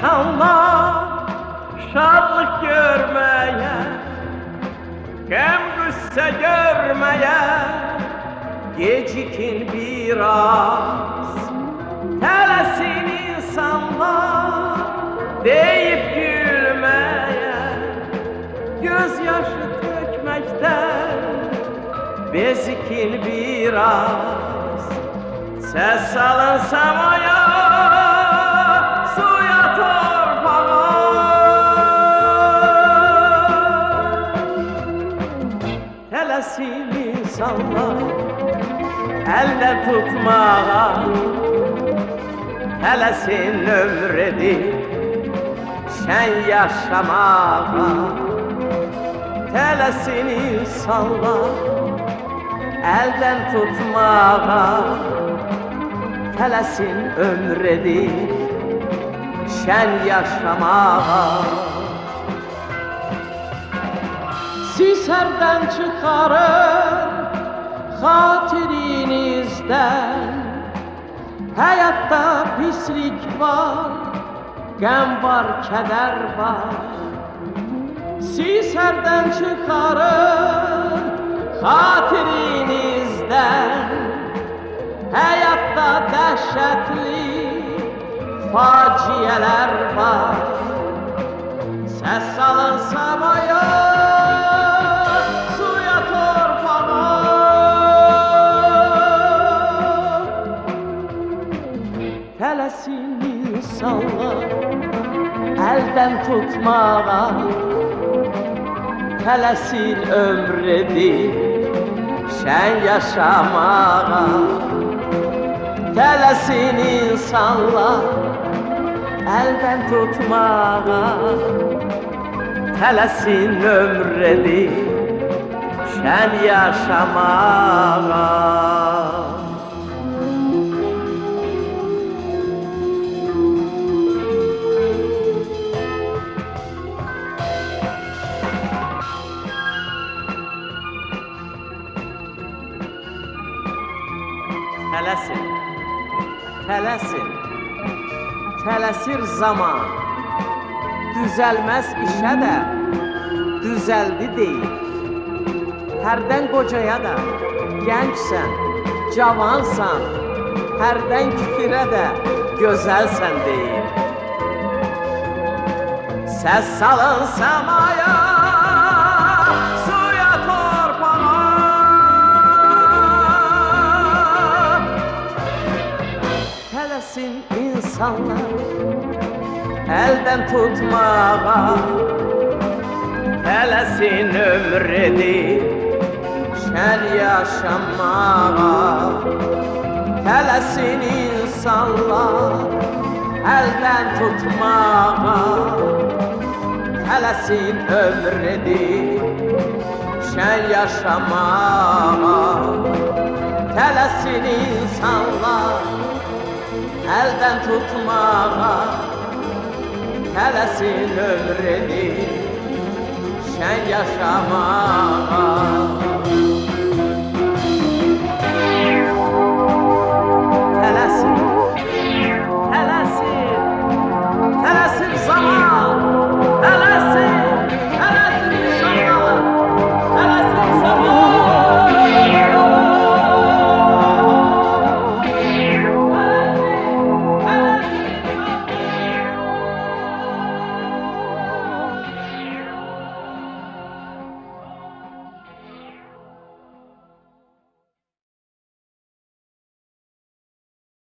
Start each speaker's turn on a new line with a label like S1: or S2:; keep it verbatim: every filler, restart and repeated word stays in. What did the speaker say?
S1: insanlar şadlık görmeye, gəm qüssə görmeye gecikin biraz. Tələsin insanlar deyip gülmeye, gözyaşı tökməkdən bezikin biraz. Səs salın səmaya, suya, torpağa, tələsin insanlar əldə tutmağa, tələsin ömür edib şən yaşamağa. Tələsin insanlar əldən tutmağa, tələsin ömür edib şən yaşamağa. Siz hərdən çıxarın xatirinizdən, həyatda pislik var, qəm var, kədər var. Siz hərdən çıxarın xatirinizdən, həyatda dəhşətli faciələr var. Səs salın səmaya, suya, torpağa, tələsin insanlar əldən tutmağa, tələsin ömür edib şən yaşamağa. Tələsin insanlar əldən tutmağa, tələsin ömür edib şən yaşamağa. Tələsin, tələsin, tələsir zaman, düzəlməz işə də düzəldi deyil. Hərdən qocaya da gəncsən, cavansan, hərdən küfürə də gözəlsən deyil. Səs salın səmaya, suya, torpağa, tələsin insanlar əldən tutmağa, tələsin ömür edib şən yaşamağa. Tələsin insanlar əldən tutmağa, tələsin ömür edib şən yaşamağa. Tələsin insanlar əldən tutmağa, tələsin ömür edib şən yaşamağa.